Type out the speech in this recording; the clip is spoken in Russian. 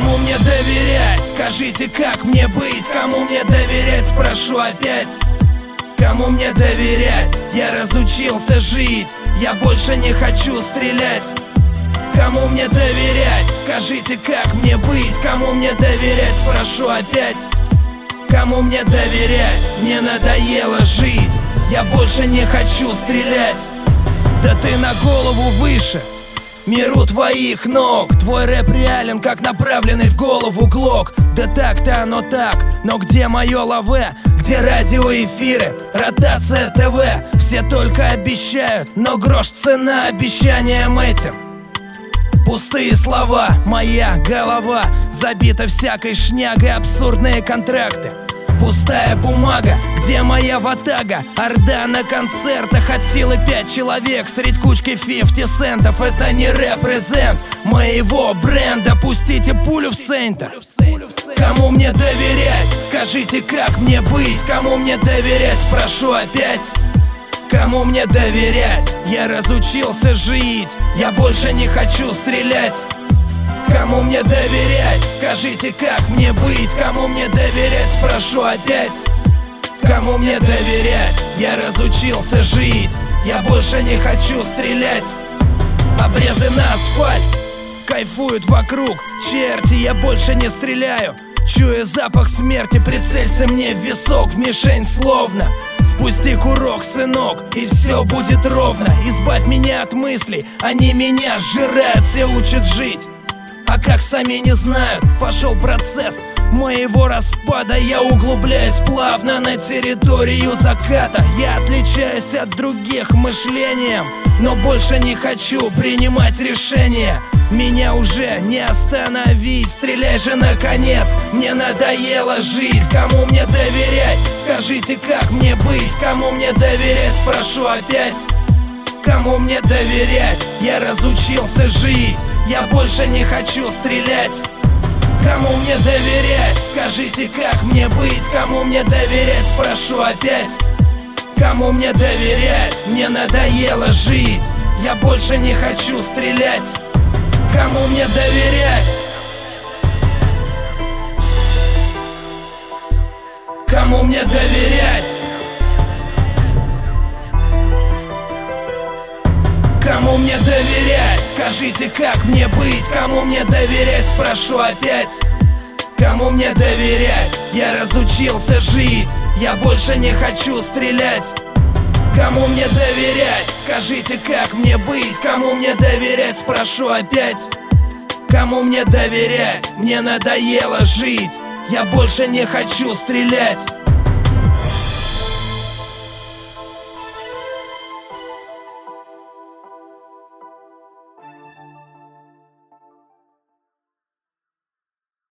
Кому мне доверять? Скажите, как мне быть? Кому мне доверять? Спрошу опять. Кому мне доверять? Я разучился жить, я больше не хочу стрелять. Кому мне доверять? Скажите, как мне быть? Кому мне доверять? Спрошу опять. Кому мне доверять? Мне надоело жить, я больше не хочу стрелять. Да ты на голову выше миру твоих ног. Твой рэп реален, как направленный в голову глок. Да так-то оно так, но где мое лаве? Где радиоэфиры, ротация ТВ? Все только обещают, но грош цена обещаниям этим. Пустые слова, моя голова забита всякой шнягой, абсурдные контракты. Пустая бумага, где моя ватага? Орда на концертах от силы 5 человек средь кучки 50 центов. Это не репрезент моего бренда. Пустите пулю в Сейнта. Кому мне доверять? Скажите, как мне быть? Кому мне доверять? Спрошу опять. Кому мне доверять? Я разучился жить, я больше не хочу стрелять. Кому мне доверять? Скажите, как мне быть? Кому мне доверять? Спрошу опять. Кому мне доверять? Я разучился жить, я больше не хочу стрелять. Обрезы на асфальт кайфуют вокруг. Черти, я больше не стреляю. Чуя запах смерти, прицелься мне в висок, в мишень словно. Спусти курок, сынок, и все будет ровно. Избавь меня от мыслей, они меня сжирают. Все учат жить, а как сами не знают. Пошел процесс моего распада. Я углубляюсь плавно на территорию заката. Я отличаюсь от других мышлением, но больше не хочу принимать решения. Меня уже не остановить, стреляй же наконец. Мне надоело жить. Кому мне доверять? Скажите, как мне быть? Кому мне доверять? Спрошу опять. Кому мне доверять? Я разучился жить, я больше не хочу стрелять. Кому мне доверять? Скажите, как мне быть? Кому мне доверять? Спрошу опять. Кому мне доверять? Мне надоело жить, я больше не хочу стрелять. Кому мне доверять? Кому мне доверять? Кому мне доверять? Скажите, как мне быть? Кому мне доверять? Спрошу опять. Кому мне доверять? Я разучился жить, я больше не хочу стрелять. Кому мне доверять? Скажите, как мне быть? Кому мне доверять? Спрошу опять. Кому мне доверять? Мне надоело жить, я больше не хочу стрелять.